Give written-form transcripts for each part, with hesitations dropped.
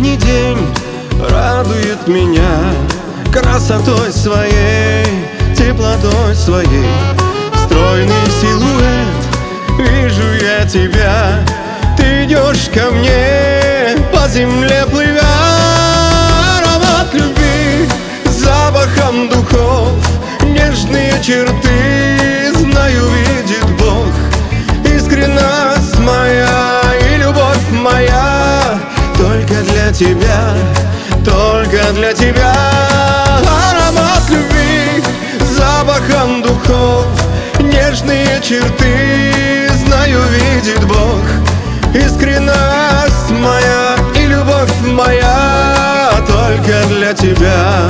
Летний день радует меня красотой своей, теплотой своей. Стройный силуэт, вижу я тебя. Ты идешь ко мне, по земле плывя. Аромат любви, запахом духов, нежные черты, знаю, видит Бог. Искренность моя и любовь моя только для тебя, только для тебя. Аромат любви, запахом духов, нежные черты, знаю, видит Бог. Искренность моя и любовь моя только для тебя.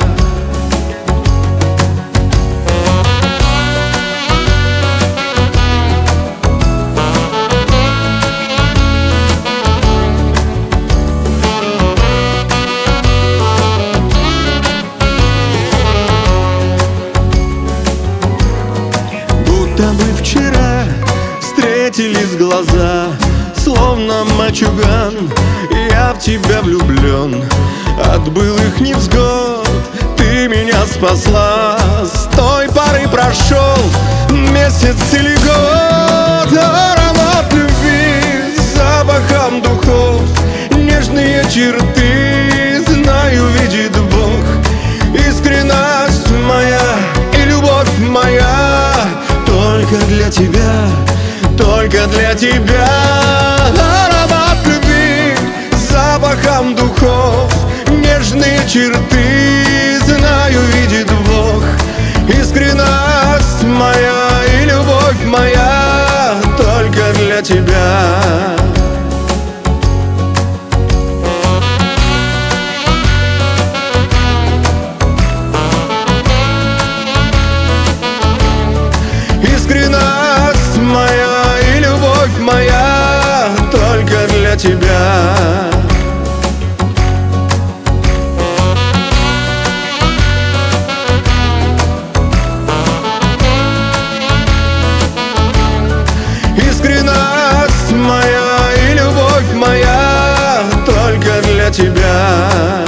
Будто бы вчера встретились глаза, словно мальчуган, я в тебя влюблен. От былых невзгод ты меня спасла. С той поры прошел месяц или год. Аромат любви, запахом духов, нежные черты, знаю, видит Бог. Искренность моя и любовь моя только для тебя, только для тебя. Аромат любви, запахом духов, нежные черты, знаю, видит Бог. Искренность моя и любовь моя только для тебя. Искренность моя и любовь моя только для тебя. Искренность моя и любовь моя только для тебя.